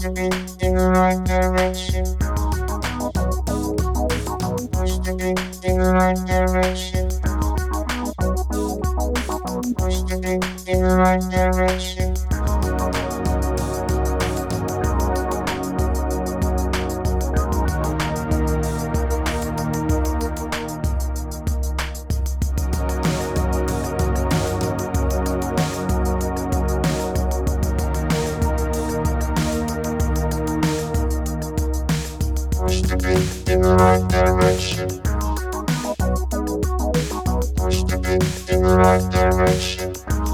the beat in the right direction. Push the beat in the right direction. Push the beat in the right direction. Push the beat in the right direction. Push the beat in the right direction.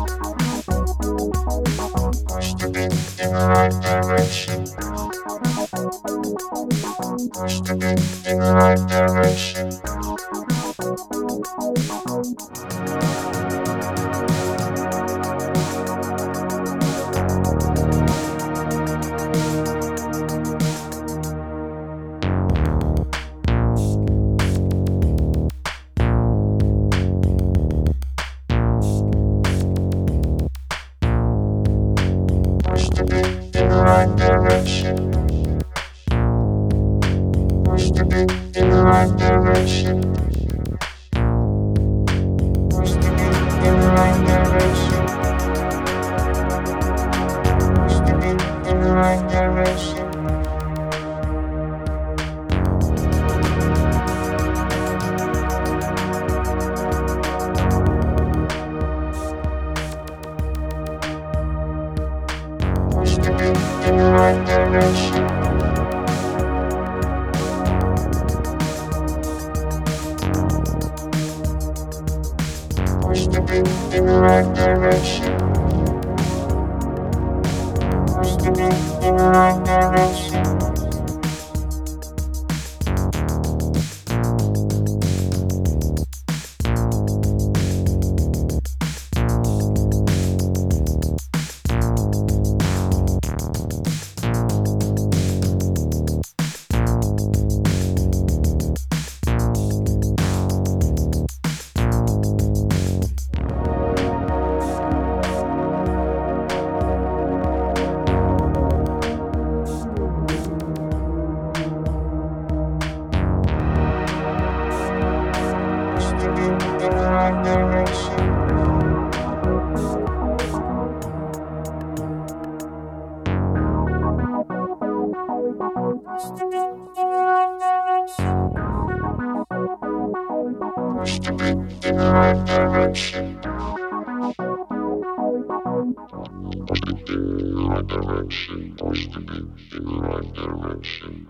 Push the beat in the right direction. Push the beat in the right direction. Push the beat in the right direction. Push the beat in the right direction. Push the beat in the right direction. Push the beat in the right direction. Push the beat in the right direction. Push the beat in the right direction. Push the beat in the right direction. In the right direction. Push the beat in the right direction. Push the beat in the right direction. Push the beat in the right direction.